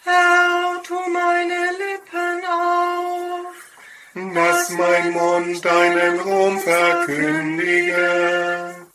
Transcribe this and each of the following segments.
Herr, tu meine Lippen auf, dass mein Mund deinen Ruhm verkündige.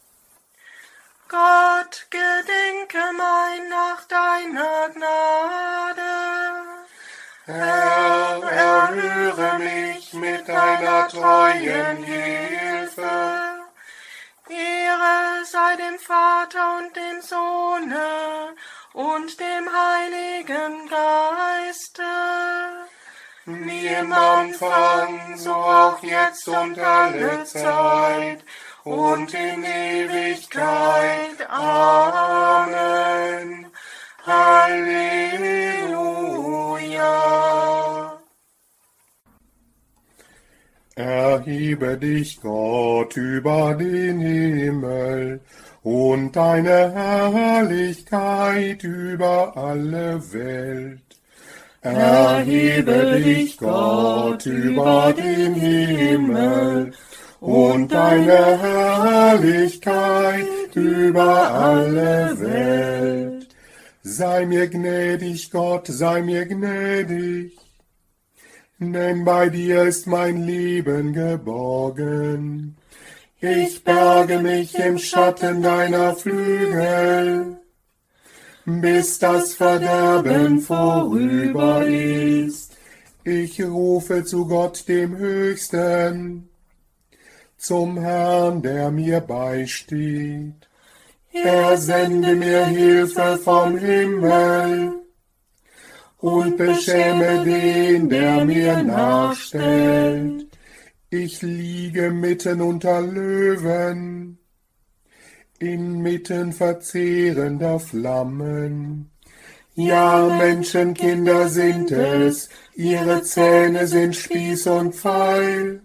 Gott, gedenke mein nach deiner Gnade. Herr, erhöre mich mit deiner treuen Hilfe. Ehre sei dem Vater und dem Sohne und dem Heiligen Geiste. Wie im Anfang, so auch jetzt und alle Zeit und in Ewigkeit. Amen. Halleluja. Erhebe dich, Gott, über den Himmel und deine Herrlichkeit über alle Welt. Erhebe dich, Gott, über den Himmel und deine Herrlichkeit über alle Welt. Sei mir gnädig, Gott, sei mir gnädig, denn bei dir ist mein Leben geborgen. Ich berge mich im Schatten deiner Flügel, bis das Verderben vorüber ist. Ich rufe zu Gott dem Höchsten, zum Herrn, der mir beisteht. Er sende mir Hilfe vom Himmel und beschäme den, der mir nachstellt. Ich liege mitten unter Löwen, inmitten verzehrender Flammen. Ja, Menschenkinder sind es, ihre Zähne sind Spieß und Pfeil,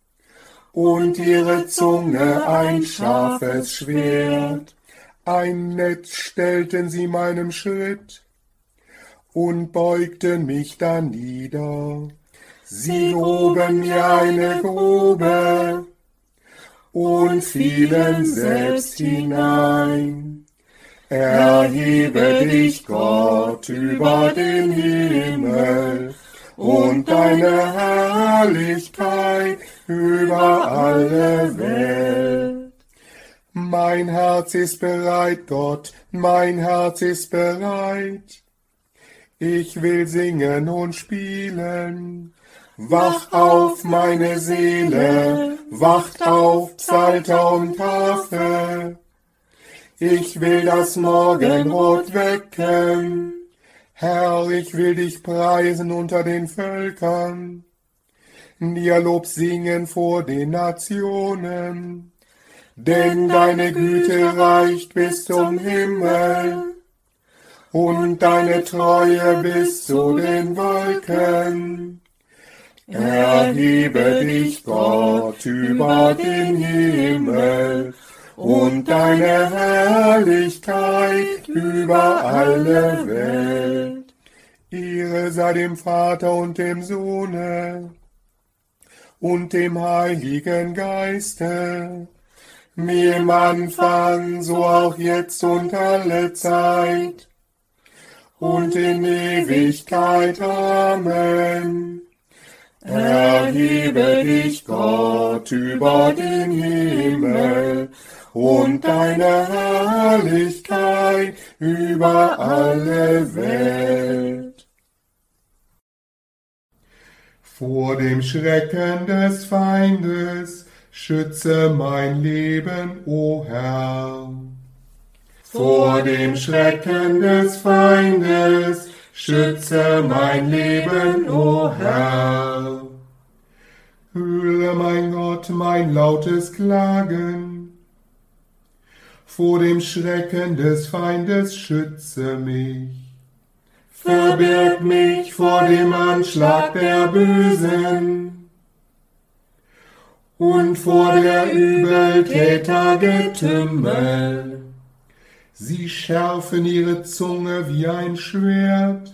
und ihre Zunge ein scharfes Schwert. Ein Netz stellten sie meinem Schritt und beugten mich danieder. Sie gruben mir eine Grube und fielen selbst hinein. Erhebe dich, Gott, über den Himmel und deine Herrlichkeit über alle Welt. Mein Herz ist bereit, Gott, mein Herz ist bereit. Ich will singen und spielen. Wach auf, meine Seele, wacht auf, Psalter und Harfe. Ich will das Morgenrot wecken. Herr, ich will dich preisen unter den Völkern, dir Lob singen vor den Nationen. Denn deine Güte reicht bis zum Himmel und deine Treue bis zu den Wolken. Erhebe dich, Gott, über den Himmel und deine Herrlichkeit über alle Welt. Ehre sei dem Vater und dem Sohne und dem Heiligen Geiste, wie im Anfang, so auch jetzt und alle Zeit und in Ewigkeit. Amen. Erhebe dich, Gott, über den Himmel und deine Herrlichkeit über alle Welt. Vor dem Schrecken des Feindes schütze mein Leben, o Herr. Vor dem Schrecken des Feindes schütze mein Leben, o Herr. Höre, mein Gott, mein lautes Klagen. Vor dem Schrecken des Feindes schütze mich. Verbirg mich vor dem Anschlag der Bösen und vor der Übeltäter Getümmel. Sie schärfen ihre Zunge wie ein Schwert,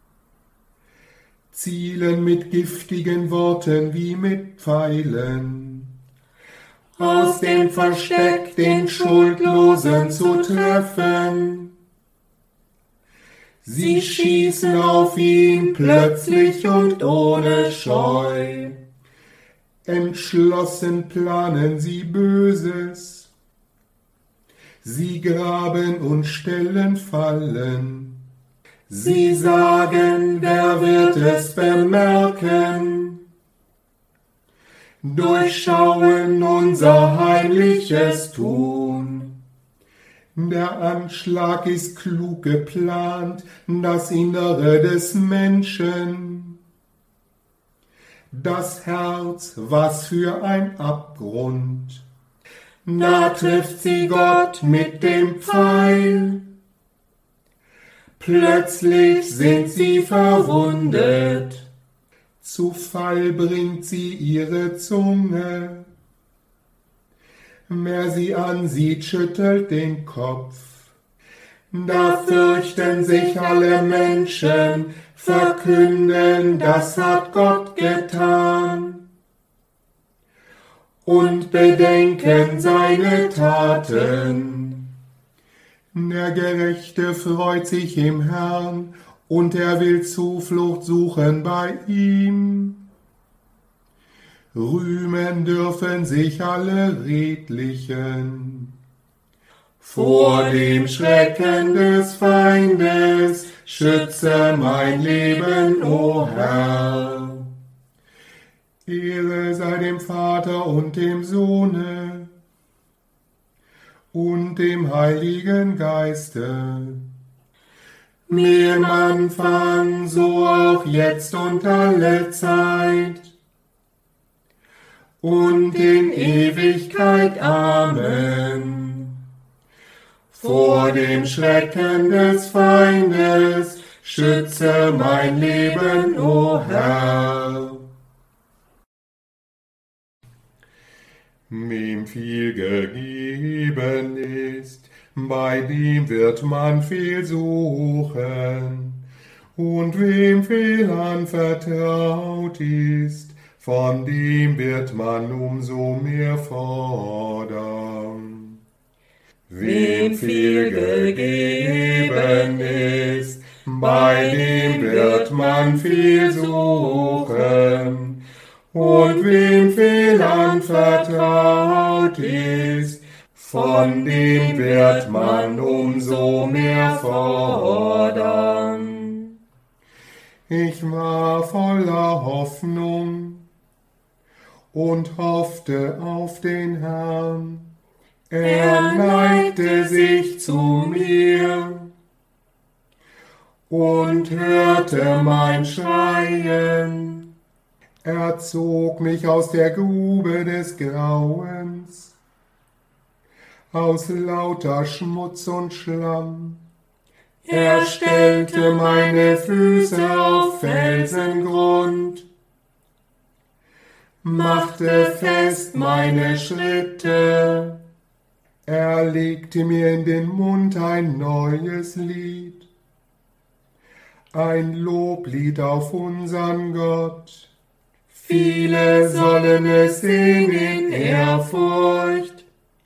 zielen mit giftigen Worten wie mit Pfeilen, aus dem Versteck den Schuldlosen zu treffen. Sie schießen auf ihn plötzlich und ohne Scheu. Entschlossen planen sie Böses. Sie graben und stellen Fallen. Sie sagen, wer wird es bemerken? Durchschauen unser heimliches Tun. Der Anschlag ist klug geplant, das Innere des Menschen. Das Herz, was für ein Abgrund. Da trifft sie Gott mit dem Pfeil. Plötzlich sind sie verwundet. Zu Fall bringt sie ihre Zunge. Wer sie ansieht, schüttelt den Kopf. Da fürchten sich alle Menschen, verkünden, das hat Gott getan. Und bedenken seine Taten. Der Gerechte freut sich im Herrn, und er will Zuflucht suchen bei ihm. Rühmen dürfen sich alle Redlichen. Vor dem Schrecken des Feindes schütze mein Leben, o Herr. Ehre sei dem Vater und dem Sohne und dem Heiligen Geiste. Wie im Anfang, so auch jetzt und alle Zeit und in Ewigkeit. Amen. Vor dem Schrecken des Feindes schütze mein Leben, o Herr. Wem viel gegeben ist, bei dem wird man viel suchen, und wem viel anvertraut ist, von dem wird man umso mehr fordern. Wem viel gegeben ist, bei dem wird man viel suchen, und wem viel anvertraut ist, von dem wird man umso mehr fordern. Ich war voller Hoffnung und hoffte auf den Herrn. Er neigte sich zu mir und hörte mein Schreien. Er zog mich aus der Grube des Grauens, aus lauter Schmutz und Schlamm. Er stellte meine Füße auf Felsengrund, machte fest meine Schritte. Er legte mir in den Mund ein neues Lied, ein Loblied auf unseren Gott. Viele sollen es sehen in Ehrfurcht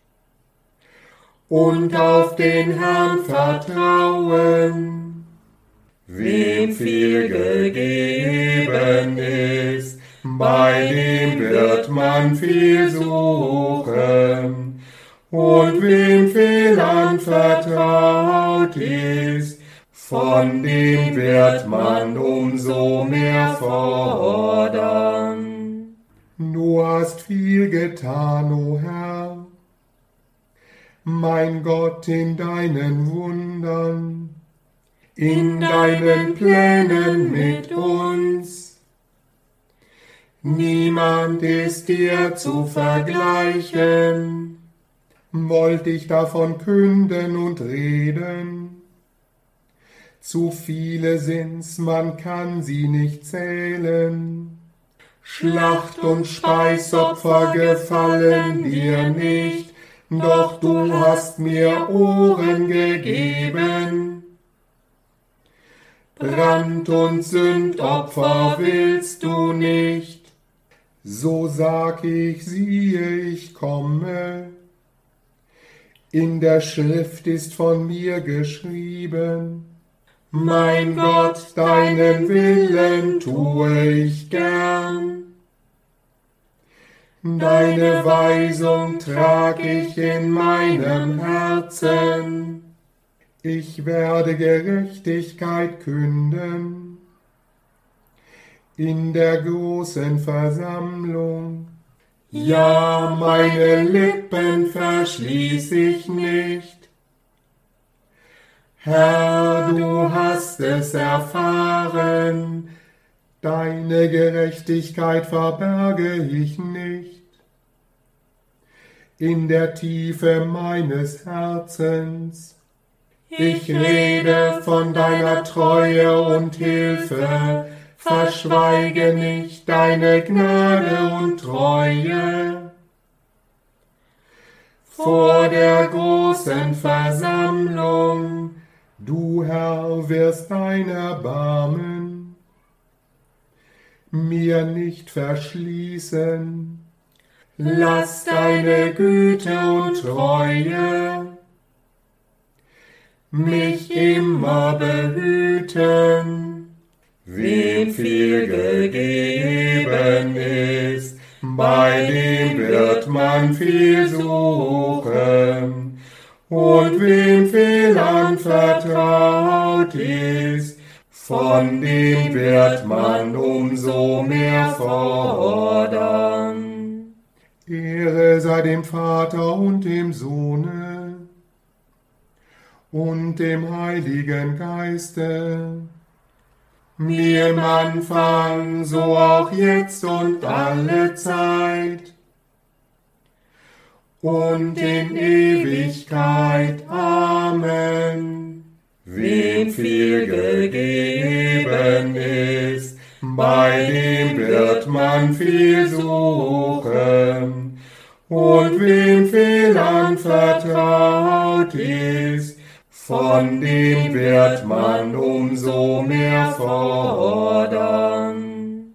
und auf den Herrn vertrauen. Wem viel gegeben ist, bei dem wird man viel suchen, und wem viel anvertraut ist, von dem wird man umso mehr fordern. Du hast viel getan, o Herr, mein Gott, in deinen Wundern, in deinen Plänen mit uns. Niemand ist dir zu vergleichen, wollt ich davon künden und reden. Zu viele sind's, man kann sie nicht zählen. Schlacht und Speisopfer gefallen dir nicht, doch du hast mir Ohren gegeben. Brand- und Sündopfer willst du nicht, so sag ich, siehe, ich komme. In der Schrift ist von mir geschrieben, Mein Gott, deinen Willen tue ich gern. Deine Weisung trag ich in meinem Herzen. Ich werde Gerechtigkeit künden in der großen Versammlung. Ja, meine Lippen verschließ ich nicht. Herr, du hast es erfahren, deine Gerechtigkeit verberge ich nicht. In der Tiefe meines Herzens, ich rede von deiner Treue und Hilfe, verschweige nicht deine Gnade und Treue. Vor der großen Versammlung, du Herr, wirst dein Erbarmen mir nicht verschließen. Lass deine Güte und Treue mich immer behüten. Wem viel gegeben ist, bei dem wird man viel suchen. Und wem viel anvertraut ist, von dem wird man umso mehr fordern. Ehre sei dem Vater und dem Sohne und dem Heiligen Geiste, wie im Anfang, so auch jetzt und alle Zeit und in Ewigkeit. Amen. Wem viel gegeben ist, bei dem wird man viel suchen. Und wem viel anvertraut ist, von dem wird man umso mehr fordern.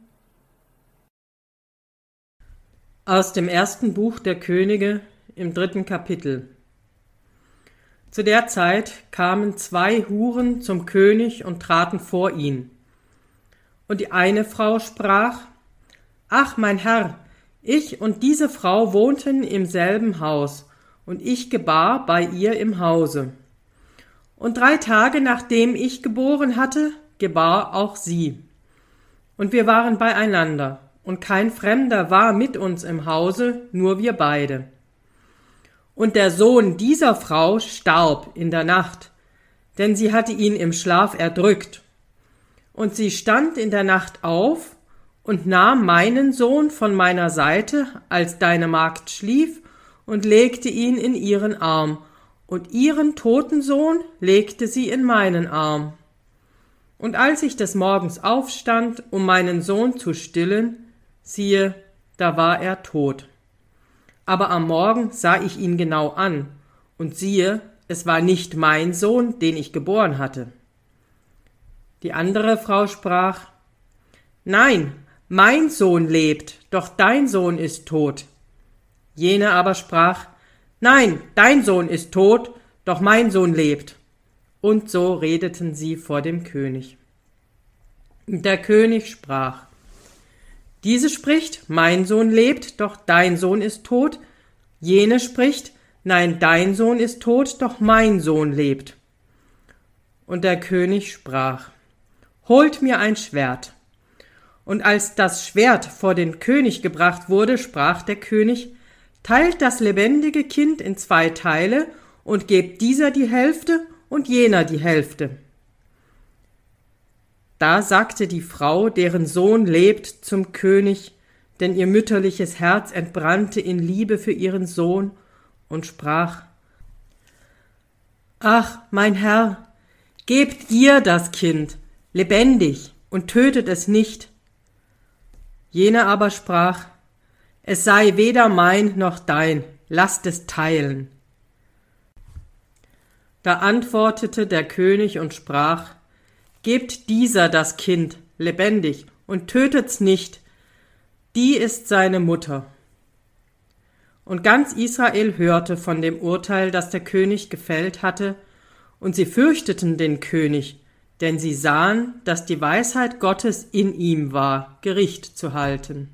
Aus dem ersten Buch der Könige im 3. Kapitel. Zu der Zeit kamen 2 Huren zum König und traten vor ihn. Und die eine Frau sprach: Ach, mein Herr, ich und diese Frau wohnten im selben Haus, und ich gebar bei ihr im Hause. Und 3 Tage nachdem ich geboren hatte, gebar auch sie. Und wir waren beieinander, und kein Fremder war mit uns im Hause, nur wir beide. Und der Sohn dieser Frau starb in der Nacht, denn sie hatte ihn im Schlaf erdrückt. Und sie stand in der Nacht auf und nahm meinen Sohn von meiner Seite, als deine Magd schlief, und legte ihn in ihren Arm, und ihren toten Sohn legte sie in meinen Arm. Und als ich des Morgens aufstand, um meinen Sohn zu stillen, siehe, da war er tot. Aber am Morgen sah ich ihn genau an, und siehe, es war nicht mein Sohn, den ich geboren hatte. Die andere Frau sprach: Nein, mein Sohn lebt, doch dein Sohn ist tot. Jene aber sprach: Nein, dein Sohn ist tot, doch mein Sohn lebt. Und so redeten sie vor dem König. Und der König sprach: Diese spricht: Mein Sohn lebt, doch dein Sohn ist tot. Jene spricht: Nein, dein Sohn ist tot, doch mein Sohn lebt. Und der König sprach: Holt mir ein Schwert. Und als das Schwert vor den König gebracht wurde, sprach der König: Teilt das lebendige Kind in 2 Teile und gebt dieser die Hälfte und jener die Hälfte. Da sagte die Frau, deren Sohn lebt, zum König, denn ihr mütterliches Herz entbrannte in Liebe für ihren Sohn, und sprach: Ach, mein Herr, gebt ihr das Kind lebendig und tötet es nicht. Jene aber sprach: Es sei weder mein noch dein, lasst es teilen. Da antwortete der König und sprach: Gebt dieser das Kind lebendig und tötet's nicht, die ist seine Mutter. Und ganz Israel hörte von dem Urteil, das der König gefällt hatte, und sie fürchteten den König, denn sie sahen, dass die Weisheit Gottes in ihm war, Gericht zu halten.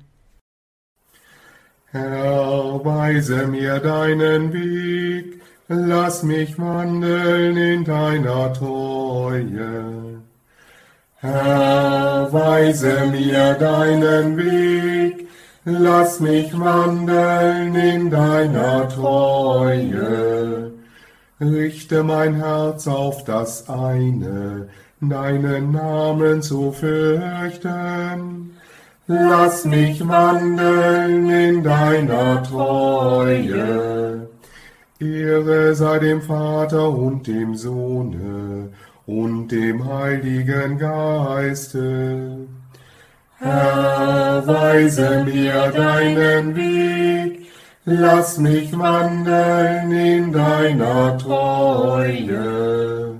Herr, weise mir deinen Weg, lass mich wandeln in deiner Treue. Herr, weise mir deinen Weg, lass mich wandeln in deiner Treue. Richte mein Herz auf das eine, deinen Namen zu fürchten. Lass mich wandeln in deiner Treue. Ehre sei dem Vater und dem Sohne und dem Heiligen Geiste. Herr, weise mir deinen Weg, lass mich wandeln in deiner Treue.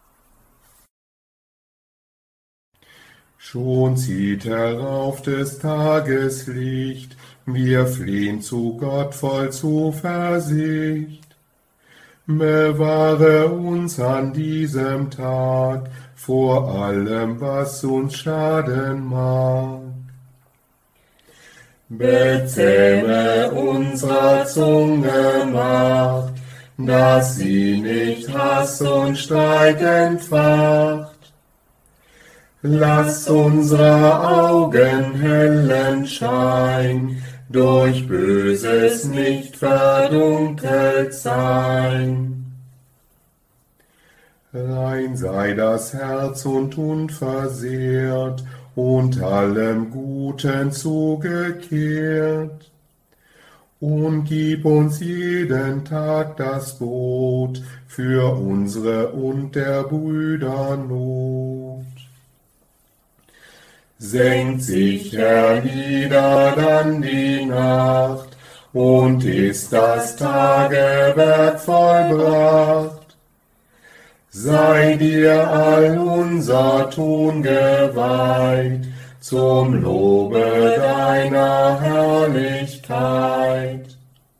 Schon zieht herauf des Tages Licht, wir flehen zu Gott voll Zuversicht. Bewahre uns an diesem Tag vor allem, was uns schaden mag. Bezähme unserer Zunge Macht, dass sie nicht Hass und Streit entfacht. Lass unsere Augen hellen Schein, durch Böses nicht verdunkelt sein. Rein sei das Herz und unversehrt, und allem Guten zugekehrt. Und gib uns jeden Tag das Brot für unsere und der Brüder Not. Senkt sich hernieder dann die Nacht, und ist das Tagewerk vollbracht. Sei dir all unser Tun geweiht, zum Lobe deiner Herrlichkeit.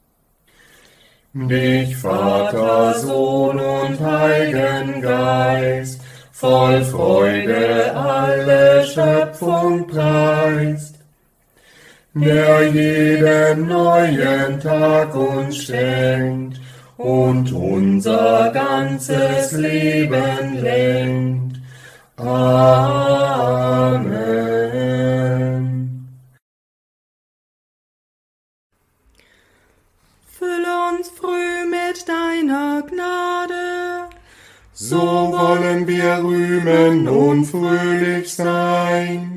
Dich, Vater, Sohn und Heiligen Geist, voll Freude alle Schöpfung preist, der jeden neuen Tag uns schenkt und unser ganzes Leben lenkt. Amen. Fülle uns früh mit deiner Gnade, so wollen wir rühmen und fröhlich sein.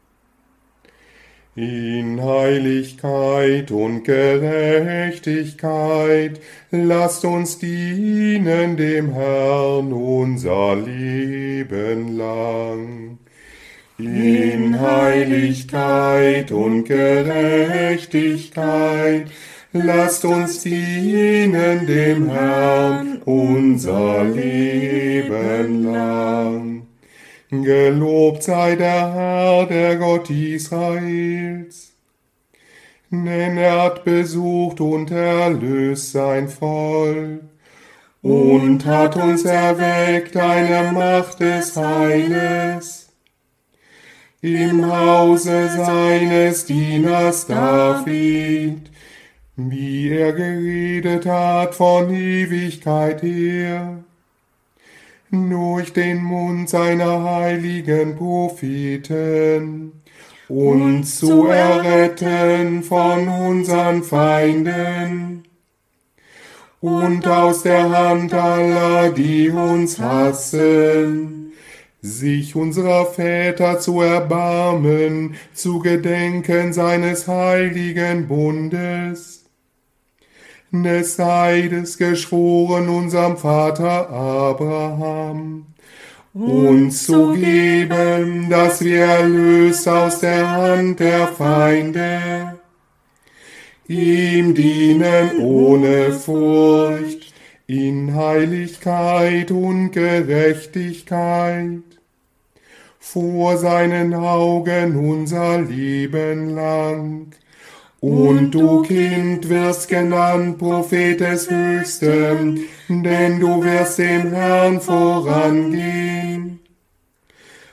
In Heiligkeit und Gerechtigkeit lasst uns dienen dem Herrn unser Leben lang. In Heiligkeit und Gerechtigkeit lasst uns dienen dem Herrn unser Leben lang. Gelobt sei der Herr, der Gott Israels, denn er hat besucht und erlöst sein Volk und hat uns erweckt eine Macht des Heiles im Hause seines Dieners David, wie er geredet hat von Ewigkeit her, durch den Mund seiner heiligen Propheten, uns zu erretten von unseren Feinden und aus der Hand aller, die uns hassen, sich unserer Väter zu erbarmen, zu gedenken seines heiligen Bundes, des Eides geschworen unserem Vater Abraham, uns zu geben, dass wir erlöst aus der Hand der Feinde, ihm dienen ohne Furcht, in Heiligkeit und Gerechtigkeit, vor seinen Augen unser Leben lang. Und du, Kind, wirst genannt Prophet des Höchsten, denn du wirst dem Herrn vorangehen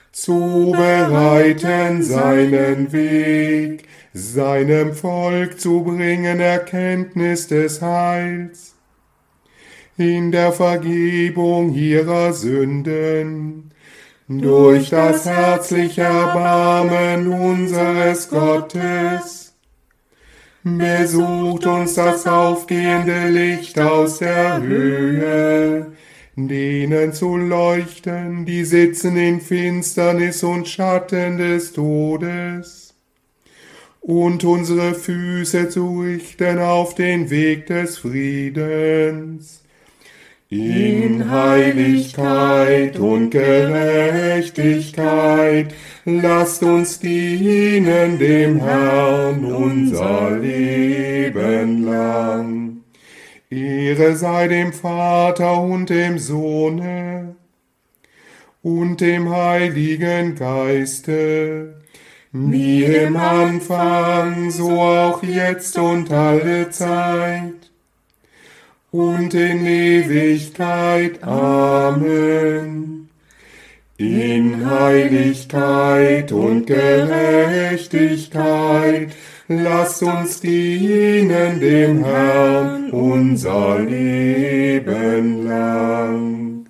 zu bereiten seinen Weg, seinem Volk zu bringen Erkenntnis des Heils, in der Vergebung ihrer Sünden, durch das herzliche Erbarmen unseres Gottes. Besucht uns das aufgehende Licht aus der Höhe, denen zu leuchten, die sitzen in Finsternis und Schatten des Todes, und unsere Füße zu richten auf den Weg des Friedens. In Heiligkeit und Gerechtigkeit lasst uns dienen dem Herrn unser Leben lang. Ehre sei dem Vater und dem Sohne und dem Heiligen Geiste, wie im Anfang, so auch jetzt und alle Zeit und in Ewigkeit. Amen. In Heiligkeit und Gerechtigkeit lasst uns dienen dem Herrn unser Leben lang.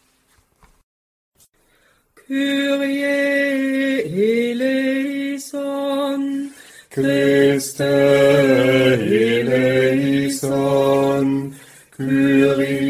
Kyrie eleison, Christe eleison, Kyrie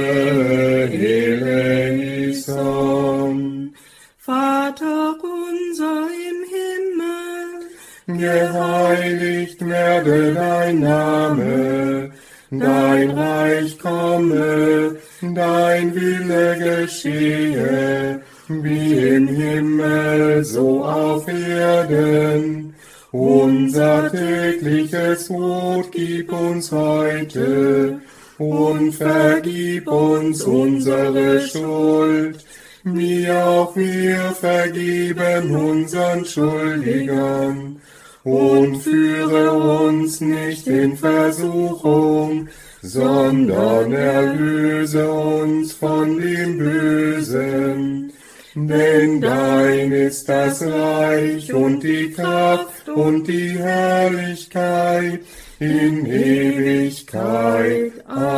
eleison. Vater unser im Himmel, Geheiligt werde dein Name, dein Reich komme, dein Wille geschehe, wie im Himmel, so auf Erden. Unser tägliches Brot gib uns heute und vergib uns unsere Schuld, wie auch wir vergeben unseren Schuldigern. Und führe uns nicht in Versuchung, sondern erlöse uns von dem Bösen. Denn dein ist das Reich und die Kraft und die Herrlichkeit in Ewigkeit.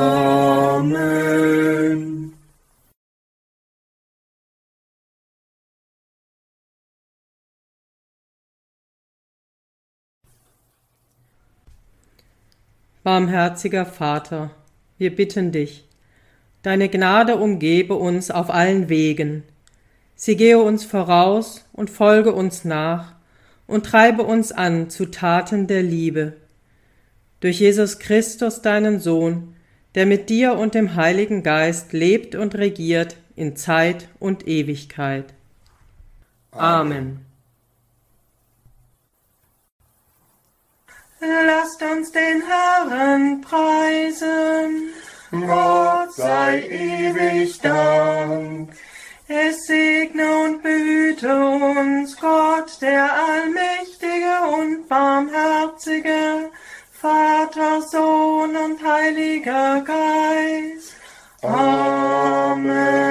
Amen. Barmherziger Vater, wir bitten dich, deine Gnade umgebe uns auf allen Wegen. Sie gehe uns voraus und folge uns nach und treibe uns an zu Taten der Liebe. Durch Jesus Christus, deinen Sohn, der mit dir und dem Heiligen Geist lebt und regiert in Zeit und Ewigkeit. Amen. lasst uns den Herrn preisen. Gott sei ewig Dank. Es segne und behüte uns Gott, der allmächtige und barmherzige, Vater, Sohn und Heiliger Geist. Amen.